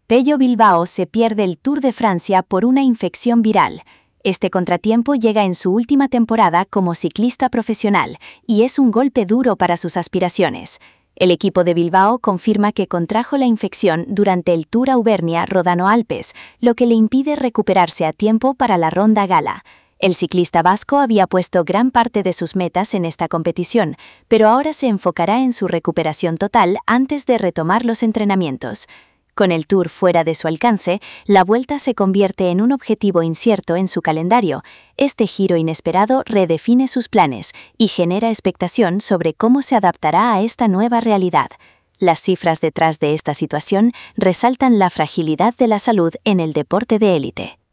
Pello Bilbao se pierde el Tour de Francia por una infección viral. Este contratiempo llega en su última temporada como ciclista profesional y es un golpe duro para sus aspiraciones. El equipo de Bilbao confirma que contrajo la infección durante el Tour Auvernia-Rodano-Alpes, lo que le impide recuperarse a tiempo para la Ronda Gala. El ciclista vasco había puesto gran parte de sus metas en esta competición, pero ahora se enfocará en su recuperación total antes de retomar los entrenamientos. Con el Tour fuera de su alcance, la Vuelta se convierte en un objetivo incierto en su calendario. Este giro inesperado redefine sus planes y genera expectación sobre cómo se adaptará a esta nueva realidad. Las cifras detrás de esta situación resaltan la fragilidad de la salud en el deporte de élite.